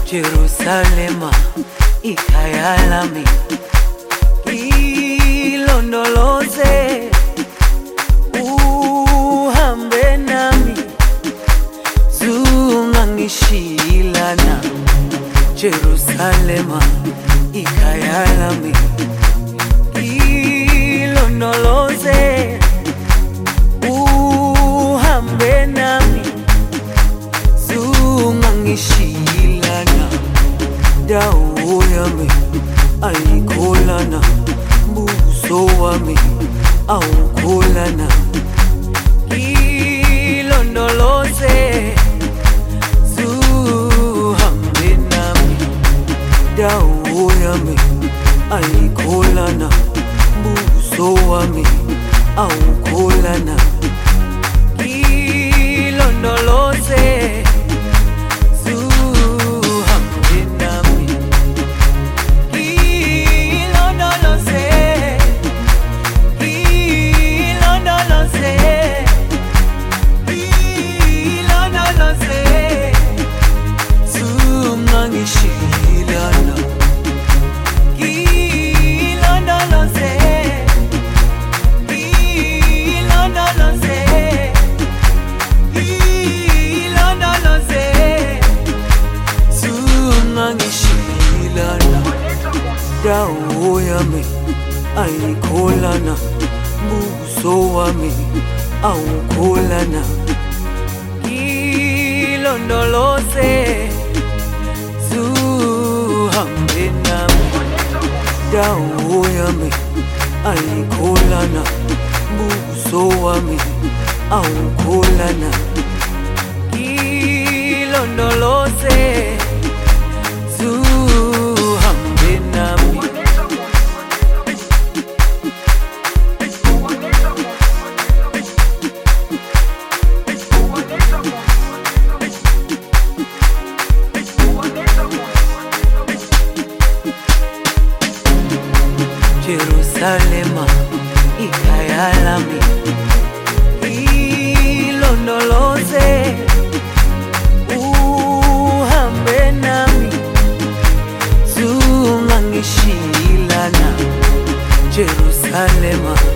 Jerusalema ikhaya lami, ilondoloze uhambe nami, zungangishilana. Jerusalema ikhaya lami, ilondoloze uhambe nami, zungangishilana. Dawo yami ayikholana, buso wami awukholana. Ilondoloze zuhambe nami. Dawo yami ayikholana, buso wami awukholana. Ilondoloze dawo yami ayikholana, buso wami awukholana. Ilondoloze zuhambe nami. Dawo yami ayikholana, buso wami awukholana. Ilondoloze zuhambe nami. Jerusalema ikhaya lami, ilondoloze uhambe nami, zungangishilana. Jerusalema